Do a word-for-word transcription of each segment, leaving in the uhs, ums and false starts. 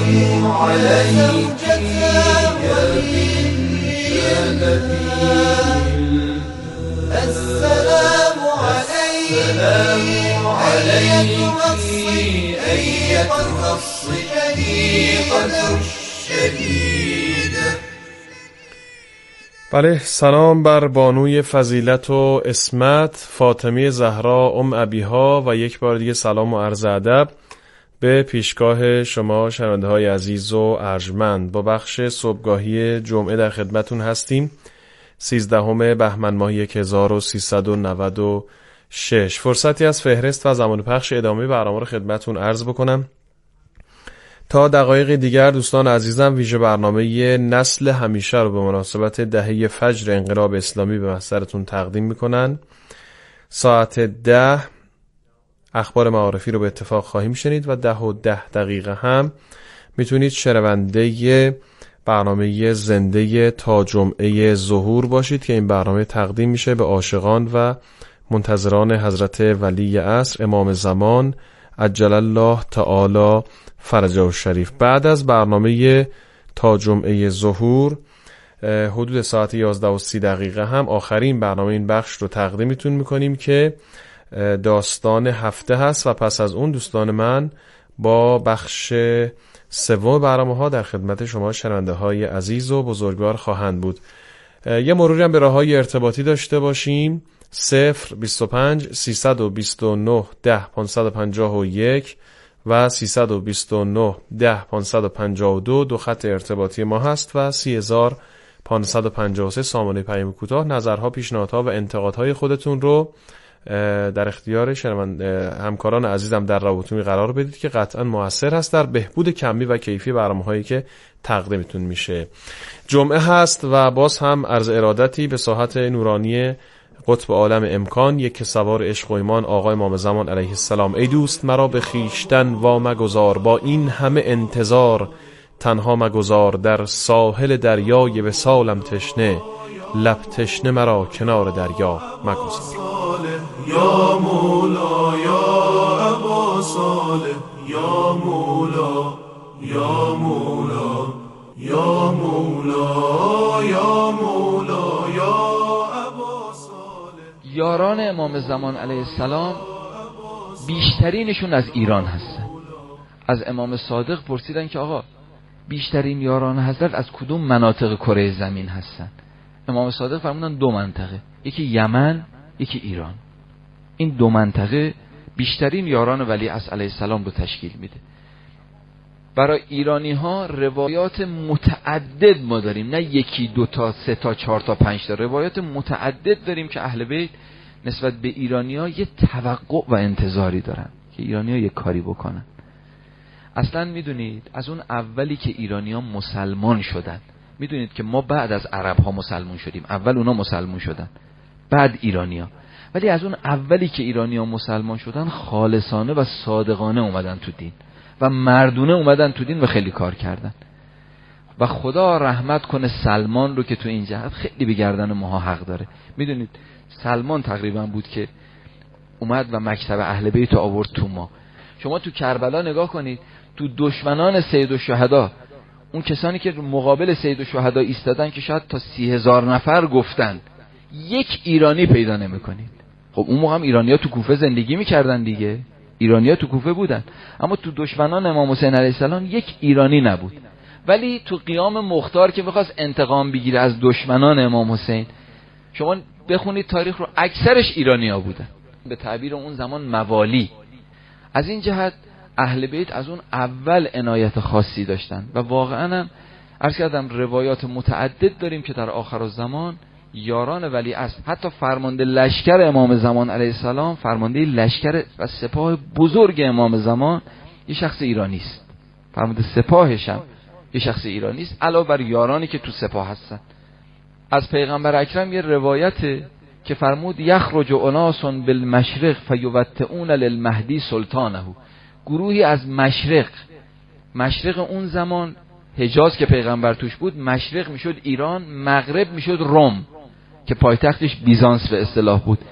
السلام عليك يا بنت نبيل السلام عليك أيتها الصديقة الشديدة. بله، سلام بر بانوی فضیلت و عصمت فاطمه زهرا ام ابیها و یک بار دیگه سلام و عرض ادب به پیشگاه شما شنونده های عزیز و ارجمند. با بخش صبحگاهی جمعه در خدمتون هستیم. سیزدهم بهمن ماه هزار و سیصد و نود و شش. فرصتی از فهرست و زمان پخش ادامه برنامه رو خدمتون عرض بکنم. تا دقایق دیگر دوستان عزیزم ویژه برنامه نسل همیشه رو به مناسبت دهه فجر انقلاب اسلامی به محضرتون تقدیم میکنن. ساعت ده اخبار معارفی رو به اتفاق خواهیم شنید و ده و ده دقیقه هم میتونید شنونده برنامه زنده تا جمعه ظهور باشید که این برنامه تقدیم میشه به عاشقان و منتظران حضرت ولی عصر امام زمان عجل الله تعالی فرجه الشریف. بعد از برنامه تا جمعه ظهور حدود ساعت یازده و سی دقیقه هم آخرین برنامه این بخش رو تقدیمتون میکنیم که داستان هفته هست و پس از اون دوستان من با بخش سوم برنامه ها در خدمت شما شنونده های عزیز و بزرگوار خواهند بود. یه مروری هم به راه های ارتباطی داشته باشیم. صفر بیست و پنج سیصد و بیست و نه ده پانصد و پنجاه و یک و سیصد و بیست و نه ده پانصد و پنجاه و دو دو خط ارتباطی ما هست و سی هزار پانصد و پنجاه و سه سامانه پیام کوتاه. نظرها، پیشنهادها و انتقادهای خودتون رو در اختیار همکاران عزیزم در رابطومی قرار بدید که قطعا موثر هست در بهبود کمی و کیفی برنامه‌هایی که تقدیمتون میشه. جمعه هست و باز هم عرض ارادتی به ساحت نورانی قطب عالم امکان، یک سوار عشق و ایمان آقای امام زمان علیه السلام. ای دوست مرا به خیشتن وا مگذار، با این همه انتظار تنها مگذار، در ساحل دریای وصالم تشنه، لب تشنه مرا کنار دریا مگذار. یا مولا یا ابا صالح، یا مولا یا مولا یا مولا یا مولا یا ابا صالح. یاران امام زمان علیه السلام بیشترینشون از ایران هستن. از امام صادق پرسیدن که آقا بیشترین یاران حضرت از کدوم مناطق کره زمین هستن؟ امام صادق فرمودن دو منطقه، یکی یمن، یکی ایران. این دو منطقه بیشترین یاران ولی عصر علیه السلام رو تشکیل میده. برای ایرانی ها روایات متعدد ما داریم، نه یکی دو تا سه تا چهار تا پنج تا، روایات متعدد داریم که اهل بیت نسبت به ایرانی ها یه توقع و انتظاری دارن که ایرانی ها یه کاری بکنن. اصلا میدونید از اون اولی که ایرانی ها مسلمان شدن، میدونید که ما بعد از عرب ها مسلمان شدیم، اول اونا مسلمان شدن بعد ایرانی ها، ولی از اون اولی که ایرانی ها مسلمان شدن خالصانه و صادقانه اومدن تو دین و مردونه اومدن تو دین و خیلی کار کردن. و خدا رحمت کنه سلمان رو که تو این جهت خیلی به گردن ماها حق داره. میدونید سلمان تقریبا بود که اومد و مکتب اهل بیت آورد تو ما. شما تو کربلا نگاه کنید، تو دشمنان سید الشهدا، اون کسانی که مقابل سید الشهدا ایستادن که شاید تا سی هزار نفر گفتن، یک ایرانی پیدا نمی کنید. خب اون موقع هم ایرانی‌ها تو کوفه زندگی می‌کردن دیگه، ایرانی‌ها تو کوفه بودن، اما تو دشمنان امام حسین علیه السلام یک ایرانی نبود. ولی تو قیام مختار که بخواست انتقام بگیره از دشمنان امام حسین، شما بخونید تاریخ رو، اکثرش ایرانی‌ها بودن، به تعبیر اون زمان موالی. از این جهت اهل بیت از اون اول عنایت خاصی داشتن و واقعا هم عرض کردم روایات متعدد داریم که در آخرالزمان یاران ولی عصر، حتی فرمانده لشکر امام زمان علیه السلام، فرمانده لشکر و سپاه بزرگ امام زمان یه شخص ایرانی است، فرمانده سپاهش هم یه شخص ایرانی است، علاوه بر یارانی که تو سپاه هستن. از پیغمبر اکرم یه روایته که فرمود یخرج اناس بالمشرق فیوطئون للمهدی سلطانه، گروهی از مشرق، مشرق اون زمان حجاز که پیغمبر توش بود، مشرق میشد ایران، مغرب میشد روم که پایتختش بیزانس به اصطلاح بود.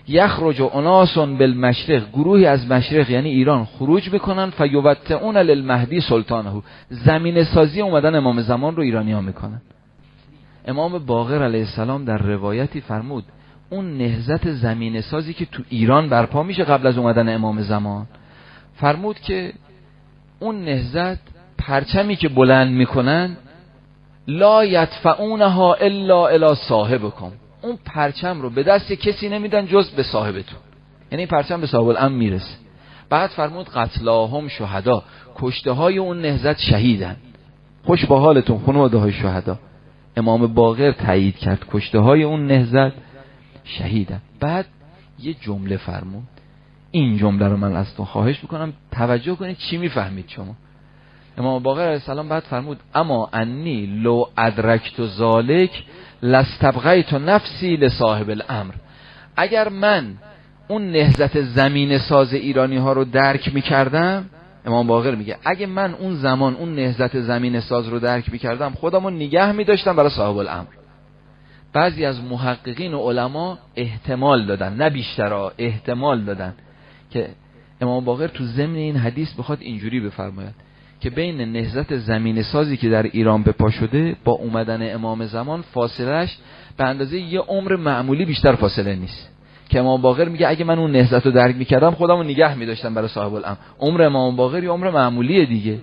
یخرج اناس بالمشرق، گروهی از مشرق یعنی ایران خروج میکنن، فیوطئون للمهدی سلطانه، زمین سازی اومدن امام زمان رو ایرانی ها میکنن. امام باقر علیه السلام در روایتی فرمود اون نهضت زمین سازی که تو ایران برپا میشه قبل از اومدن امام زمان، فرمود که اون نهضت پرچمی که بلند میکنن لا یدفعونها الا الی صاحبکم، اون پرچم رو به دست کسی نمیدن جز به صاحبتون، یعنی پرچم به صاحب الامر میرسه. بعد فرمود قتلاهم شهدا، کشته های اون نهضت شهیدن. خوش با حالتون خانواده های شهدا. امام باقر تایید کرد کشته های اون نهضت شهیدن. بعد یه جمله فرمود، این جمله رو من ازتون خواهش میکنم توجه کنید چی میفهمید شما. امام باقر علیه السلام بعد فرمود اما انی لو ادرکت ذالک لاستبقیت نفسی لصاحب الامر، اگر من اون نهضت زمین ساز ایرانی ها رو درک میکردم، امام باقر میگه اگه من اون زمان اون نهضت زمین ساز رو درک میکردم خودمو نگه میداشتم برای صاحب الامر. بعضی از محققین و علما احتمال دادن، نه بیشتر، احتمال دادن که امام باقر تو ضمن این حدیث بخواد اینجوری بفرماید که بین نهضت زمین سازی که در ایران به پا شده با اومدن امام زمان فاصلهش به اندازه یه عمر معمولی بیشتر فاصله نیست، که امام باقر میگه اگه من اون نهضت رو درک میکردم خودمو نگه میداشتم برای صاحب الامر. عمر امام باقر یه عمر معمولیه دیگه،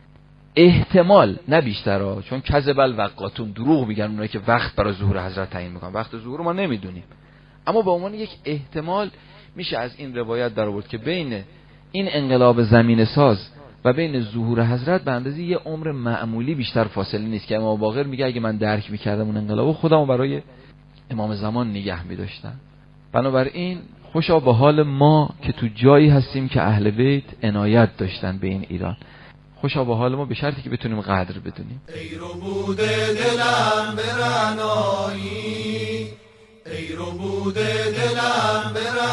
احتمال نه بیشتر، چون کذب الوقاتون، دروغ میگن اونایی که وقت برای ظهور حضرت تعیین میکنن، وقت ظهور ما نمیدونیم، اما به عنوان یک احتمال میشه از این روایت در آورد که بین این انقلاب زمین ساز و بین ظهور حضرت به اندازه یه عمر معمولی بیشتر فاصله نیست، که امام باقر میگه اگه من درک میکردم اون انقلابو خودمو برای امام زمان نگه میداشتم. بنابراین خوشا به حال ما که تو جایی هستیم که اهل بیت عنایت داشتن به این ایران، خوشا به حال ما به شرطی که بتونیم قدر بدونیم. ای رو بوده دلم برنایی، ای رو بوده دلم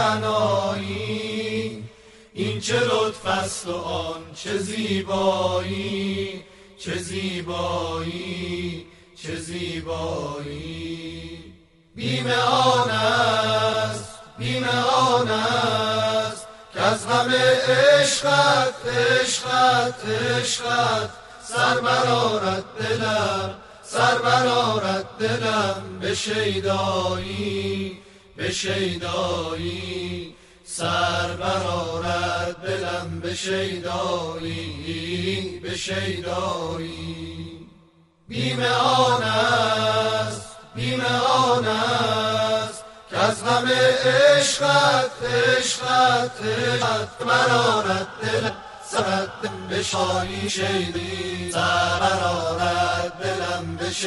برنایی، این چه لطف است و آن چه زیبایی، چه زیبایی، چه زیبایی. بیم آن است، بیم آن است که از غم عشقت، عشقت، عشقت سر برآرد دلم، سر برآرد دلم به شیدایی، به شیدایی، سر برآرد دلم به شیدایی، به شیدایی. بیم آن است، بیم آن است که از غم عشقت، عشقت، عشقت برآرد دلم، سرت به شایی شیدی، سر برآرد دلم به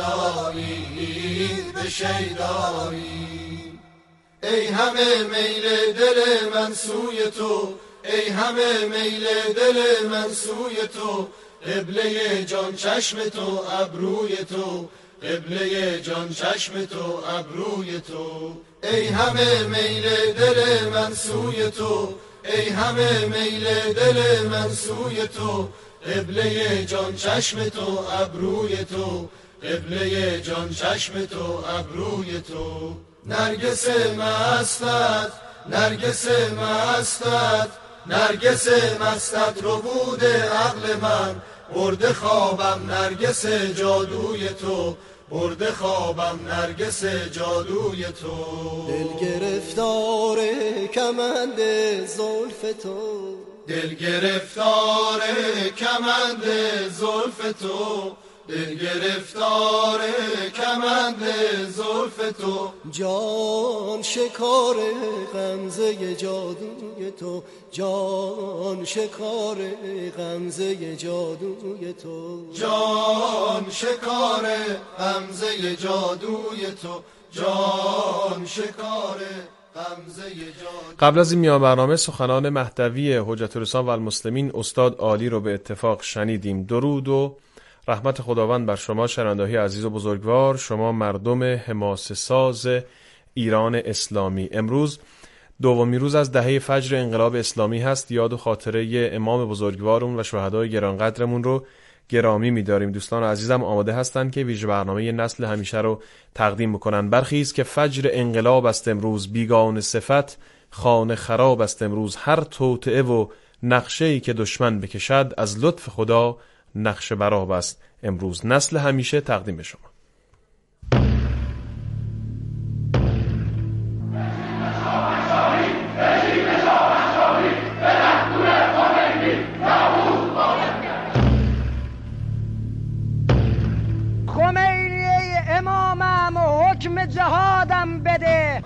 شیدایی، به شیدایی. ای همه میل دل من سوی تو، ای همه میل دل من سوی تو، قبله جان چشم تو ابروی تو، قبله جان چشم تو ابروی تو. ای همه میل دل من سوی تو، ای همه میل دل من سوی تو، قبله جان چشم تو ابروی تو، قبله جان چشم تو ابروی تو. نرگس مستت، نرگس مستت، نرگس مستت رو بوده عقل من، برده خوابم نرگس جادوی تو، برده خوابم نرگس جادوی تو. دل گرفتار کمند زلف تو، دل گرفتار کمند زلف تو، دل گرفتار کمند زلف تو. جان شکار غمزه جادوی تو، جان شکار غمزه جادوی تو، جان شکار غمزه جادوی تو، جان شکار غمزه جادوی. قبل از این میان برنامه سخنان مهدوی حجت الاسلام و المسلمین استاد عالی رو به اتفاق شنیدیم. درود و رحمت خداوند بر شما شنونده‌های عزیز و بزرگوار، شما مردم حماسه ساز ایران اسلامی. امروز دومین روز از دهه فجر انقلاب اسلامی هست. یاد و خاطره امام بزرگوارمون و شهدای گرانقدرمون رو گرامی می‌داریم. دوستان عزیزم آماده هستند که ویژه برنامه نسل همیشه رو تقدیم بکنن. برخیز که فجر انقلاب است امروز، بیگانه صفت خانه خراب است امروز. هر توطئه و نقشه‌ای که دشمن بکشد، از لطف خدا نقش براب است امروز. نسل همیشه تقدیم شما. خمینی امامم و حکم جهادم بده.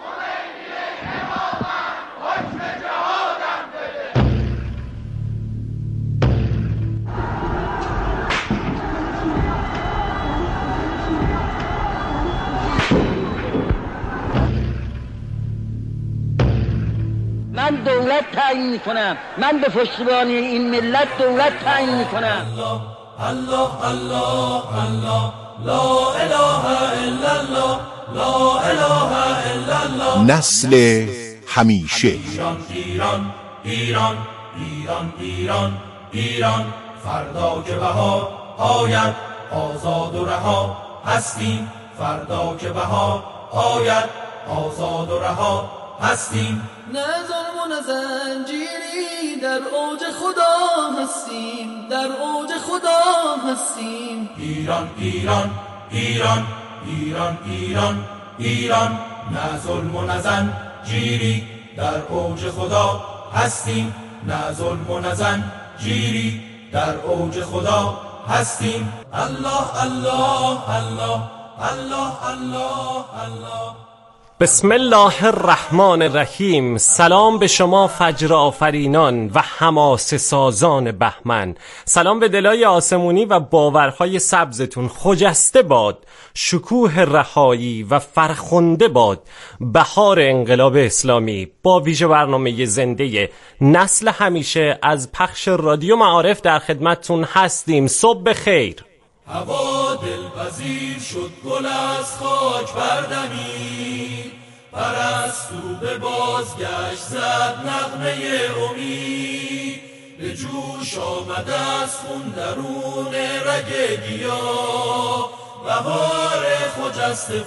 من دولت تعیین میکنم، من به پشتیبانی این ملت دولت تعیین میکنم. الله الله الله لا اله الا الله لا اله الا الله. نسل همیشه. ایران ایران ایران ایران ایران ایران فردا که بهار آید آزاد و رها هستیم. فردا که بهار آید آزاد و رها هستیم. نه ظلم و نه زنجیری، در اوج خدا هستیم، در اوج خدا هستیم. ایران ایران ایران ایران ایران ایران نه ظلم و نه زنجیری، در اوج خدا هستیم. نه ظلم و نه زنجیری، در اوج خدا هستیم. الله الله الله الله الله الله. بسم الله الرحمن الرحیم. سلام به شما فجر آفرینان و حماسه سازان بهمن. سلام به دلای آسمونی و باورهای سبزتون. خجسته باد شکوه رهایی و فرخنده باد بهار انقلاب اسلامی. با ویژه برنامه زنده نسل همیشه از پخش رادیو معارف در خدمتتون هستیم. صبح بخیر. هوا دلپذیر شد، گل از خاک بردمید، پرستو به بازگشت زد نغمه امید. به جوش آمد از خون درون رگ گیاه، بهار خجسته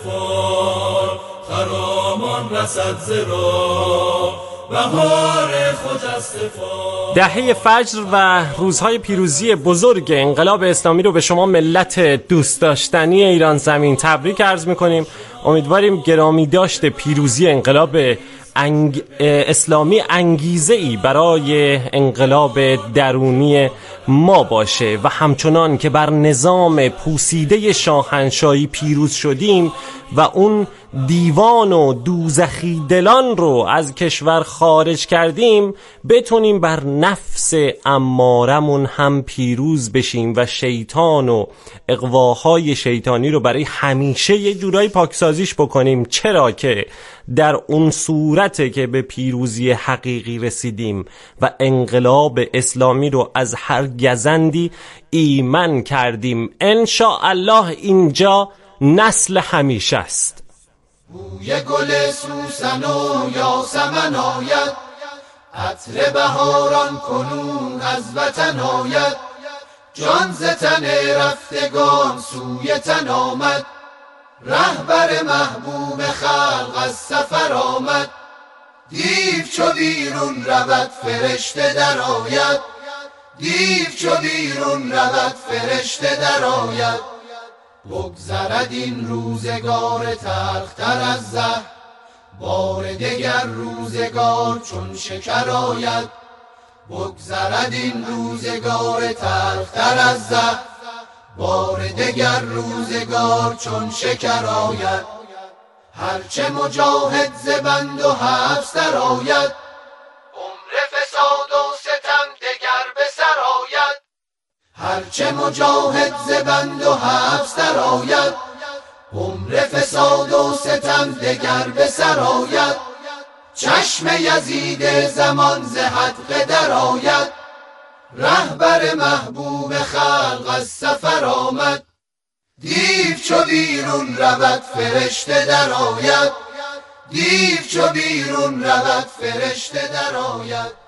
فال خرامان رسد ز راه. بهار خجسته فال. دهه فجر و روزهای پیروزی بزرگ انقلاب اسلامی رو به شما ملت دوست داشتنی ایران زمین تبریک عرض میکنیم. امیدواریم گرامی داشته پیروزی انقلاب انگ... اسلامی انگیزه ای برای انقلاب درونی ما باشه و همچنان که بر نظام پوسیده شاهنشاهی پیروز شدیم و اون دیوان و دوزخی دلان رو از کشور خارج کردیم، بتونیم بر نفس امارمون هم پیروز بشیم و شیطان و اغواهای شیطانی رو برای همیشه یه جورایی پاکسازیش بکنیم. چرا که در اون صورته که به پیروزی حقیقی رسیدیم و انقلاب اسلامی رو از هر گزندی ایمن کردیم. انشاءالله اینجا نسل همیشه است. بوی گل سوسن و یاسمن آید، عطر بهاران کنون از وطن آید. جان ز تن رفتگان سوی تن آمد، رهبر محبوب خلق از سفر آمد. دیو چو بیرون رود فرشته در آید، دیو چو بیرون رود فرشته در آید. بگذرد این روزگار تلختر از زهر، بار دگر روزگار چون شکر آید. بگذرد این روزگار تلختر از زهر، بار دگر روزگار چون شکر آید. هرچه مجاهد ز بند و حبس در آید، عمر فساد و ستم دگر به سر آید. هرچه مجاهد ز بند و حبس در آید، عمر فساد و ستم دگر به سر آید. چشم یزید زمان ز حدقه در آید، رهبر محبوب خلق از سفر آمد. دیو چو بیرون رود فرشته در آید، دیو چو بیرون رود فرشته در آید.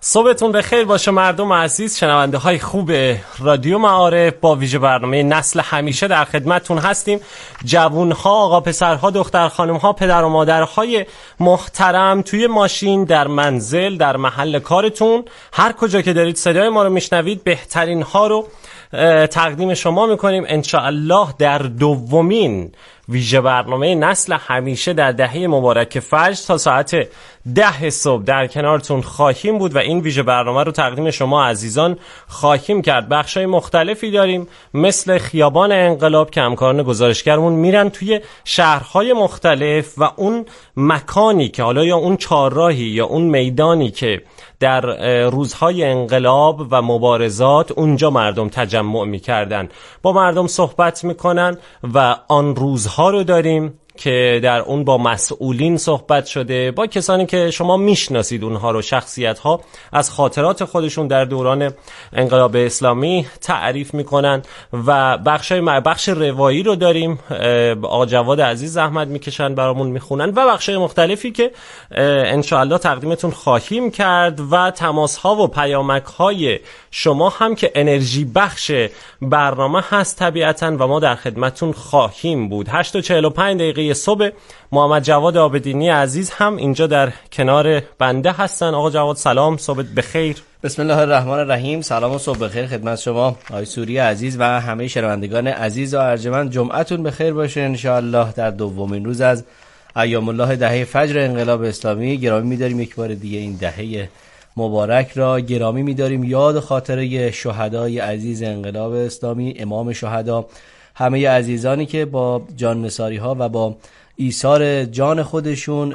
صبحتون بخیر باشه مردم عزیز، شنونده های خوب رادیو معارف. با ویژه برنامه نسل همیشه در خدمتتون هستیم. جوون ها، آقا پسرها، دختر خانم ها، پدر و مادرهای محترم، توی ماشین، در منزل، در محل کارتون، هر کجا که دارید صدای ما رو میشنوید، بهترین ها رو تقدیم شما میکنیم. انشاءالله در دومین ویژه برنامه نسل همیشه در دهه مبارک فجر تا ساعت ده صبح در کنارتون خواهیم بود و این ویژه برنامه رو تقدیم شما عزیزان خواهیم کرد. بخشای مختلفی داریم مثل خیابان انقلاب که همکاران گزارشگرمون میرن توی شهرهای مختلف و اون مکانی که حالا یا اون چهارراهی یا اون میدانی که در روزهای انقلاب و مبارزات اونجا مردم تجمع میکردن با مردم صحبت میکنن و آن روزها رو داریم که در اون با مسئولین صحبت شده، با کسانی که شما میشناسید اونها رو، شخصیت ها از خاطرات خودشون در دوران انقلاب اسلامی تعریف میکنن و بخش بخش روایی رو داریم، آقا جواد عزیز زحمت میکشن برامون میخونن و بخش مختلفی که انشاءالله تقدیمتون خواهیم کرد و تماس ها و پیامک های شما هم که انرژی بخش برنامه هست طبیعتاً و ما در خدمتتون خواهیم بود. هشت و چهل و پنج دقیقه صبح. محمد جواد آبدینی عزیز هم اینجا در کنار بنده هستن. آقا جواد سلام، صبح بخیر. بسم الله الرحمن الرحیم. سلام و صبح بخیر خدمت شما آقای سوری عزیز و همه شنوندگان عزیز و ارجمند. جمعتون بخیر باشه ان شاء الله در دومین روز از ایام الله دهه فجر انقلاب اسلامی. گرامی می‌داریم یک بار دیگه این دهه مبارک را گرامی می‌داریم، یاد خاطره شهدای عزیز انقلاب اسلامی، امام شهدا، همه عزیزانی که با جان نثاری ها و با ایثار جان خودشون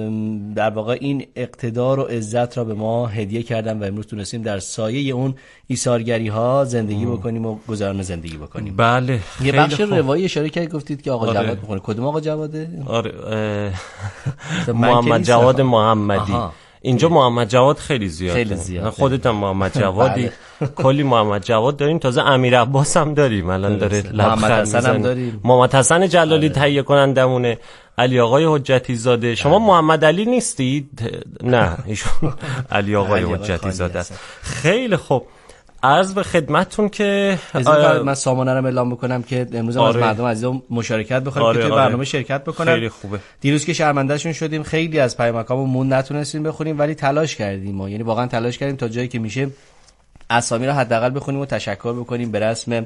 در واقع این اقتدار و عزت را به ما هدیه کردن و امروز تونستیم در سایه اون ایثارگری ها زندگی بکنیم و گذران زندگی بکنیم. بله، یه بخش روایی اشاره کردید گفتید که آقا آره. جواد میخونه. کدوم آقا جواده؟ آره محمد جواد محمدی. آها. اینجا محمد جواد خیلی زیاده. خیلی زیاده. خودت هم محمد جوادی. کلی محمد جواد داریم، تازه امیر عباس هم داریم الان داره لبخند میزنه. محمد حسن جلالی تهیه کنندمونه، علی آقای حجتی زاده. شما محمد علی نیستید؟ نه ایشون علی آقای حجتی زاده است. خیلی خوب. عرض به خدمتتون که آره من سامانه رو اعلام میکنم که امروز آره. از مردم عزیزم مشارکت بخوایم آره که توی آره. برنامه شرکت بکنن. خیلی خوبه. دیروز که شرمندهشون شدیم، خیلی از پیامکامون مون نتونستیم بخونیم ولی تلاش کردیم ما، یعنی واقعا تلاش کردیم تا جایی که میشه اسامی رو حداقل بخونیم و تشکر بکنیم به رسم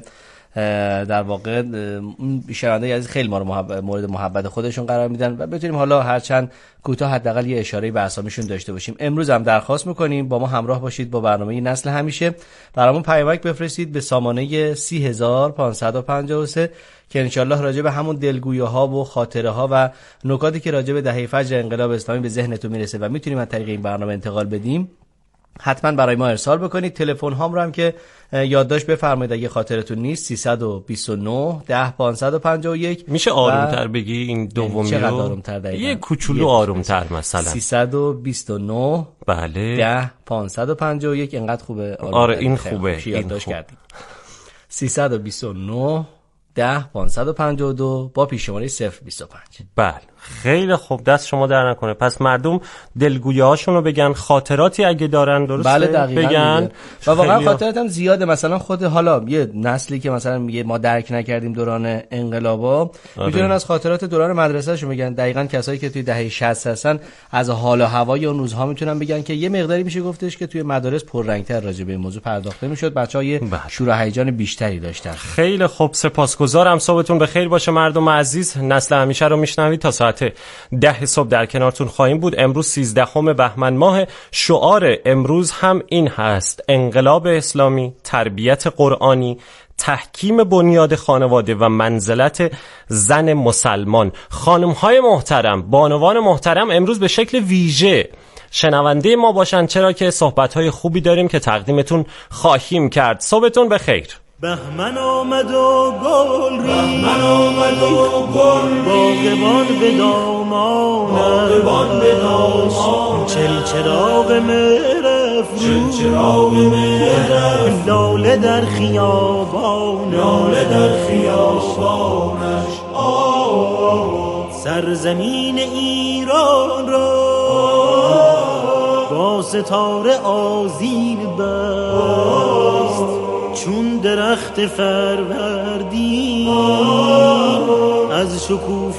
در واقع شنونده عزیز خیلی ما رو محبت مورد محبت خودشون قرار میدن و بتونیم حالا هرچند کوتاه حداقل یه اشاره به اسامیشون داشته باشیم. امروز هم درخواست میکنیم با ما همراه باشید با برنامه نسل همیشه. برامون پیامک بفرستید به سامانه سی هزار و پانصد و پنجاه و سه که انشالله راجع به همون دلگویی‌ها و خاطره ها و نکاتی که راجع به دهه فجر انقلاب اسلامی به ذهنتون میرسه و میتونیم از طریق این برنامه انتقال بدیم حتما برای ما ارسال بکنید. تلفن هام رو هم که یادداشت بفرمایید اگه خاطرتون نیست، سیصد و بیست و نه ده پانصد و پنجاه و یک. میشه آرومتر بگی این دومی رو؟ چقدر آرومتر دقیقاً؟ یه کوچولو آرومتر مثلا. سیصد و بیست و نه بله ده پانصد و پنجاه و یک. اینقدر خوبه. آره این خوبه. یادداشت کردیم. سیصد و بیست و نه ده پانصد و پنجاه و دو با پیش شماره صفر بیست و پنج. بله خیلی خوب، دست شما در نکنه. پس مردم دلگویی‌هاشون رو بگن، خاطراتی اگه دارن درسته بله دقیقاً بگن. و واقعا خاطرات هم زیاده. مثلا خود حالا یه نسلی که مثلا میگه ما درک نکردیم دوران انقلابا آره. میتونن از خاطرات دوران مدرسه‌شون بگن. دقیقاً کسایی که توی دهه شصت هستن از حال و هوای اون روزها میتونن بگن که یه مقداری میشه گفتش که توی مدارس پررنگ‌تر راجع به این موضوع پرداخته میشد، بچه‌ها یه شور و هیجان بیشتری داشتن. خیلی خوب، سپاسگزارم. صبحتون بخیر باشه مردم عزیز. نسل همیشه رو میشنوید تا ساعت ده صبح در کنارتون خواهیم بود. امروز سیزدهم بهمن ماه. شعار امروز هم این هست: انقلاب اسلامی، تربیت قرآنی، تحکیم بنیاد خانواده و منزلت زن مسلمان. خانم‌های محترم، بانوان محترم امروز به شکل ویژه شنونده ما باشن، چرا که صحبت‌های خوبی داریم که تقدیمتون خواهیم کرد. صبحتون بخیر. بهمن آمد و گل ری بهمن آمد و گل باغبان به دامان باغبان به دامان چل چراغ مهرف چل چراغ مهرف لاله در خیابان لاله در خیابانش آه سرزمین ایران را با ستاره آذین بست چون درخت فروردین از شکوف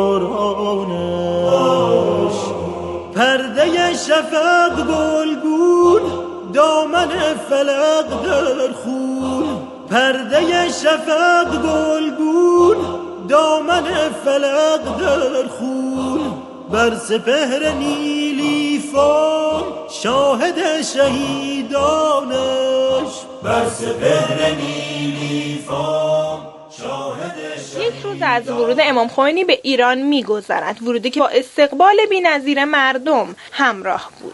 بارانش پرده شفق گلگون دامن فلق در خون پرده شفق گلگون دامن فلق در خون بر سپهر نیلی فام شاهد شهیدانش بر سپهر نیلی فام شاهد شهیدانش. یک روز از ورود امام خمینی به ایران می‌گذرد، ورودی که با استقبال بی‌نظیر مردم همراه بود.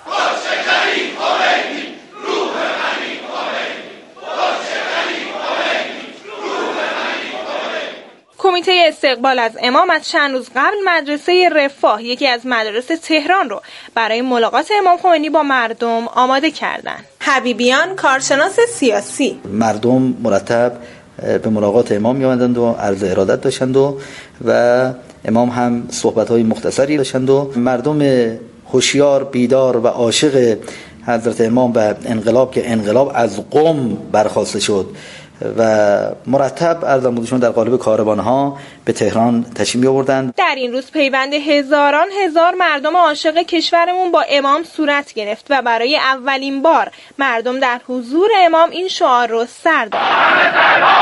کمیته استقبال از امام از چند روز قبل مدرسه رفاه، یکی از مدارس تهران رو برای ملاقات امام خمینی با مردم آماده کردند. حبیبیان، کارشناس سیاسی: مردم مرتب به ملاقات امام می‌آمدند و عرض ارادت داشتند و و امام هم صحبت‌های مختصری داشتند و مردم هوشیار، بیدار و عاشق حضرت امام و انقلاب که انقلاب از قم برخاسته شد و مرتب ارزمودشون در قالب کاروانها به تهران تشریف می‌آوردند. در این روز پیوند هزاران هزار مردم عاشق کشورمون با امام صورت گرفت و برای اولین بار مردم در حضور امام این شعار رو سر دادند: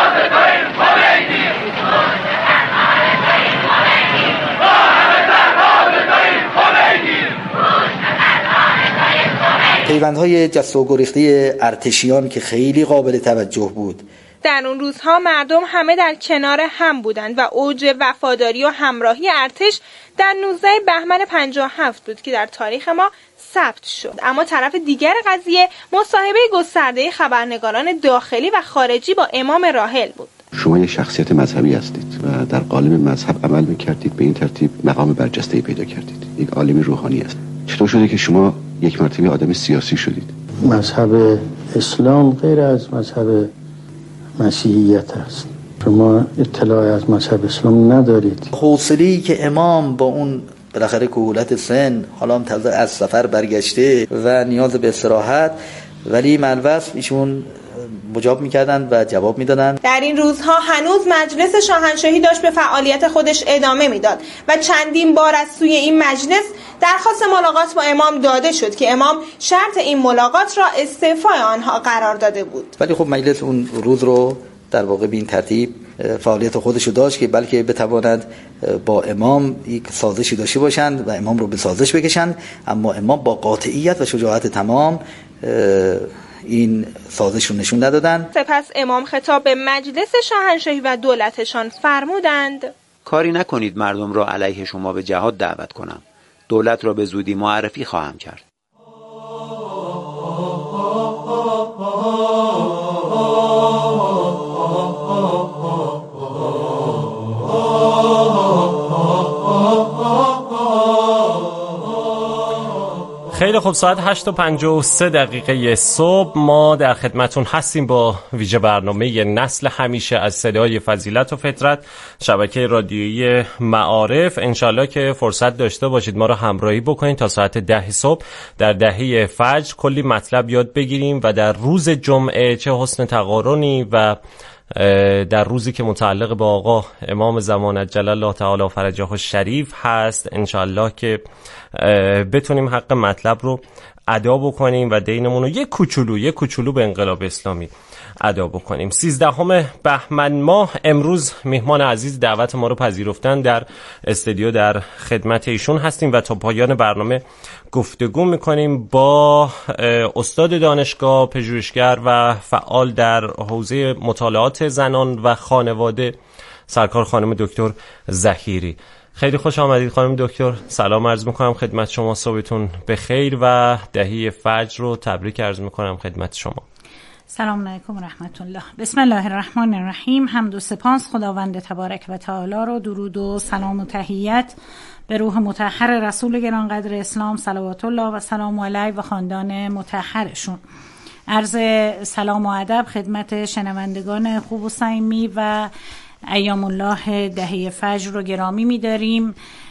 پیوندهای جست و گریخته ارتشیان که خیلی قابل توجه بود. در اون روزها مردم همه در کنار هم بودند و اوج وفاداری و همراهی ارتش در نوزده بهمن پنجاه و هفت بود که در تاریخ ما ثبت شد. اما طرف دیگر قضیه مصاحبه گسترده خبرنگاران داخلی و خارجی با امام راحل بود. شما یک شخصیت مذهبی هستید و در قالب مذهب عمل می‌کردید، به این ترتیب مقام برجسته‌ای پیدا کردید. یک عالم روحانی است. چطور شده که شما یک مرتبه آدم سیاسی شدید؟ مذهب اسلام غیر از مذهب مسیحیت است. شما اطلاعی از مذهب اسلام ندارید. حوصله‌ای که امام با اون بالاخره کهولت سن، حالا هم تازه از سفر برگشته و نیاز به استراحت، ولی ملوث ایشون مجاب میکردند و جواب میدادند. در این روزها هنوز مجلس شاهنشاهی داشت به فعالیت خودش ادامه میداد و چندین بار از سوی این مجلس درخواست ملاقات با امام داده شد که امام شرط این ملاقات را استعفای آنها قرار داده بود. ولی خب مجلس اون روز رو در واقع به این ترتیب فعالیت خودش رو داشت که بلکه بتواند با امام یک سازشی داشته باشند و امام رو به سازش بکشند، اما امام با قاطعیت و شجاعت تمام این سازش رو نشون ندادن. سپس امام خطاب به مجلس شاهنشاهی و دولتشان فرمودند: کاری نکنید مردم را علیه شما به جهاد دعوت کنم. دولت را به زودی معرفی خواهم کرد. خیلی خوب، ساعت هشت و پنجاه و سه دقیقه صبح ما در خدمتون هستیم با ویژه برنامه نسل همیشه از صدای فضیلت و فطرت، شبکه رادیویی معارف. انشالله که فرصت داشته باشید ما رو همراهی بکنید تا ساعت ده صبح در دهه فجر کلی مطلب یاد بگیریم و در روز جمعه چه حسن تقارنی و در روزی که متعلق به آقا امام زمان عجل الله تعالی فرجه الشریف هست، انشالله که بتونیم حق مطلب رو ادا بکنیم و دینمون رو یک کوچولو یک کوچولو به انقلاب اسلامی ادا بکنیم. سیزدهم بهمن ماه امروز مهمان عزیز دعوت ما رو پذیرفتن، در استودیو در خدمت ایشون هستیم و تا پایان برنامه گفتگو میکنیم با استاد دانشگاه، پژوهشگر و فعال در حوزه مطالعات زنان و خانواده، سرکار خانم دکتر ظهیری. خیلی خوش آمدید خانم دکتر. سلام عرض میکنم خدمت شما، صبحتون بخیر و دهه فجر رو تبریک عرض میکنم خدمت شما. سلام علیکم و رحمت الله. بسم الله الرحمن الرحیم. حمد و سپاس خداوند تبارک و تعالی رو، درود و سلام و تحیت به روح مطهر رسول گرانقدر اسلام صلوات الله و سلام علیه و خاندان مطهرشون. عرض سلام و ادب خدمت شنوندگان خوب و صمیمی و ایام الله دهه فجر رو گرامی می‌داریم.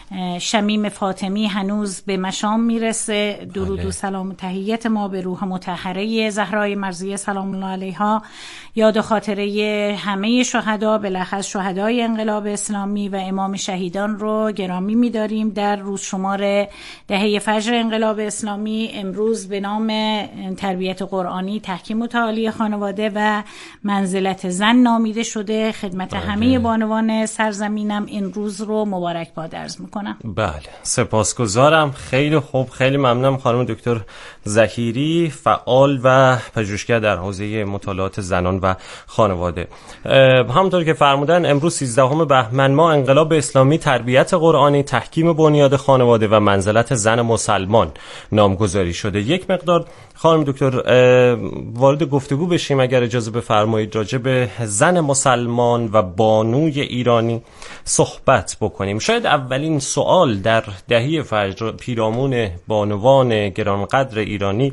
شمیم فاطمی هنوز به مشام میرسه. درود و سلام و تحیت ما به روح مطهره زهرای مرضیه سلام الله علیها. یاد و خاطره همه شهدا، بالاخص شهدای انقلاب اسلامی و امام شهیدان رو گرامی می‌داریم در روز شمار دهه فجر انقلاب اسلامی. امروز به نام تربیت قرآنی، تحکیم و تعالی خانواده و منزلت زن نامیده شده. خدمت بله. همه بانوان سرزمینم این روز رو مبارک باد عرض میکنم. بله، سپاسگزارم. خیلی خوب، خیلی ممنونم خانم دکتر ظهیری، فعال و پژوهشگر در حوزه مطالعات زنان و خانواده. همونطور که فرمودن امروز سیزدهم بهمن ماه انقلاب اسلامی، تربیت قرآنی، تحکیم بنیاد خانواده و منزلت زن مسلمان نامگذاری شده. یک مقدار خانم دکتر وارد گفتگو بشیم اگر اجازه بفرمایید، راجع به زن مسلمان و بانوی ایرانی صحبت بکنیم. شاید اولین سوال در دهه فجر پیرامون بانوان گرانقدر ایرانی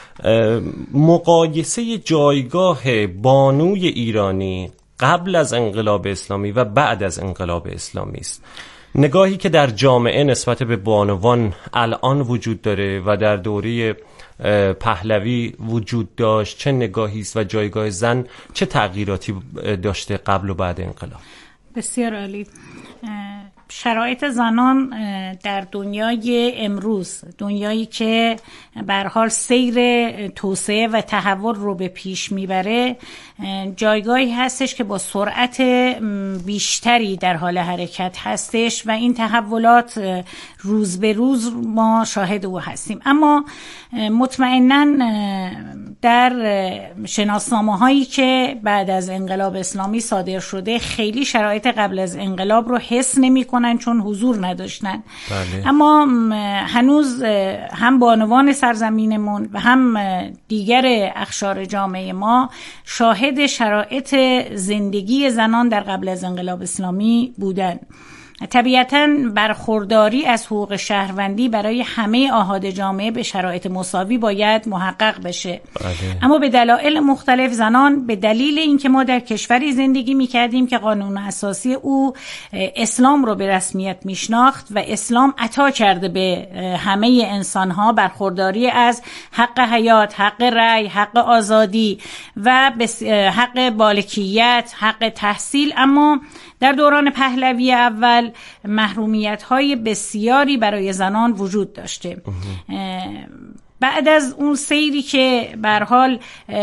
مقایسه جایگاه بانوی ایرانی قبل از انقلاب اسلامی و بعد از انقلاب اسلامی است. نگاهی که در جامعه نسبت به بانوان الان وجود داره و در دوره پهلوی وجود داشت، چه نگاهی است و جایگاه زن چه تغییراتی داشته قبل و بعد انقلاب؟ بسیار عالی. شرایط زنان در دنیای امروز، دنیایی که به هر حال سیر توسعه و تحول رو به پیش میبره، جایگاهی هستش که با سرعت بیشتری در حال حرکت هستش و این تحولات روز به روز ما شاهد او هستیم. اما مطمئناً در شناسنامه هایی که بعد از انقلاب اسلامی صادر شده خیلی شرایط قبل از انقلاب رو حس نمی کنن چون حضور نداشتن. بله. اما هنوز هم بانوان سرزمینمون و هم دیگر اقشار جامعه ما شاهد شرایط زندگی زنان در قبل از انقلاب اسلامی بودن. طبیعتاً برخورداری از حقوق شهروندی برای همه آحاد جامعه به شرایط مساوی باید محقق بشه. بله. اما به دلایل مختلف زنان به دلیل اینکه ما در کشوری زندگی می‌کردیم که قانون اساسی او اسلام رو به رسمیت میشناخت و اسلام عطا کرده به همه انسان‌ها برخورداری از حق حیات، حق رأی، حق آزادی و حق بالکیت، حق تحصیل، اما در دوران پهلوی اول محرومیت‌های بسیاری برای زنان وجود داشته. بعد از اون سیری که به هر حال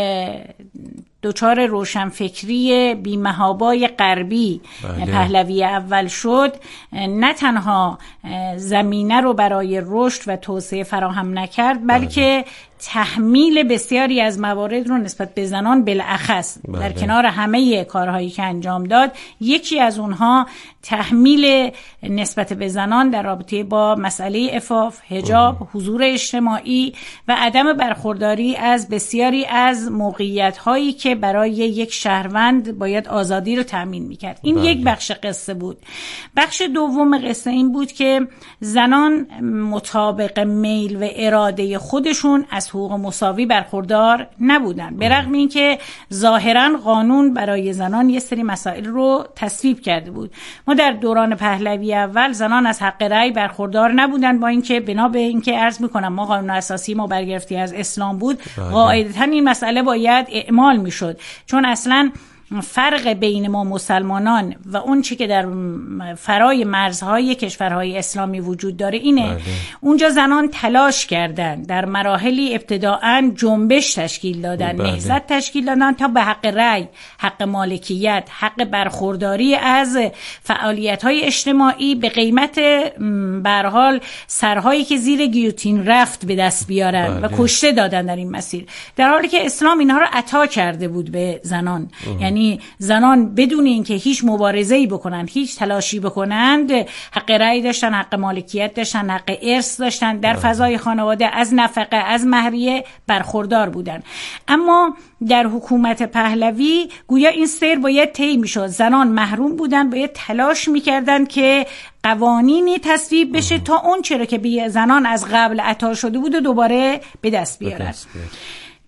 دچار روشنفکری بی‌محابای غربی بله. پهلوی اول شد، نه تنها زمینه رو برای رشد و توسعه فراهم نکرد بلکه بله. تحمیل بسیاری از موارد رو نسبت به زنان بالاخص بله. در کنار همه کارهایی که انجام داد، یکی از اونها تحمیل نسبت به زنان در رابطه با مسئله عفاف، حجاب، اه. حضور اجتماعی و عدم برخورداری از بسیاری از موقعیت‌هایی که برای یک شهروند باید آزادی رو تأمین می‌کرد. این بله. یک بخش قصه بود. بخش دوم قصه این بود که زنان مطابق میل و اراده خودشون از حقوق مساوی برخوردار نبودن، به رغم اینکه ظاهراً قانون برای زنان یه سری مسائل رو تصویب کرده بود. ما در دوران پهلوی اول زنان از حق رأی برخوردار نبودن، با اینکه بنا به اینکه عرض می‌کنم ما قانون اساسی ما برگرفته از اسلام بود، قاعدتاً این مسئله باید اعمال می‌شد، چون اصلاً فرق بین ما مسلمانان و اون چی که در فرای مرزهای کشورهای اسلامی وجود داره اینه بله. اونجا زنان تلاش کردن، در مراحلی ابتداعاً جنبش تشکیل دادن، بله. نهضت تشکیل دادن تا به حق رأی، حق مالکیت، حق برخورداری از فعالیت‌های اجتماعی به قیمت به هر حال سرهایی که زیر گیوتین رفت به دست بیارن بله. و کشته دادن در این مسیر، در حالی که اسلام اینها رو عطا کرده بود به زنان. یعنی زنان بدون اینکه هیچ مبارزه‌ای بکنن، هیچ تلاشی بکنند، حق رأی داشتن، حق مالکیت داشتن، حق ارث داشتن، در فضای خانواده از نفقه، از مهریه برخوردار بودن. اما در حکومت پهلوی گویا این سیر باید طی میشد، زنان محروم بودن، باید تلاش میکردن که قوانینی تصویب بشه تا اون چرا که به زنان از قبل عطا شده بود و دوباره به دست بیارن.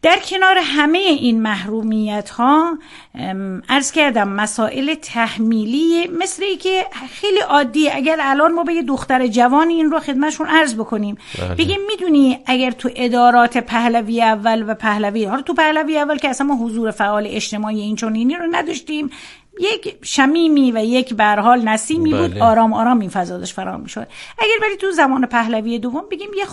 در کنار همه این محرومیت ها عرض کردم مسائل تحمیلی مثل ای که خیلی عادی، اگر الان ما به یه دختر جوان این رو خدمتشون عرض بکنیم بگیم میدونی اگر تو ادارات پهلوی اول و پهلوی ها، تو پهلوی اول که اصلا ما حضور فعال اجتماعی این چنینی رو نداشتیم، یک شمیمی و یک به هر حال نسیمی بود، آرام آرام این فضا داشت فراهم میشد. اگر ولی تو زمان پهلوی دوم بگیم یه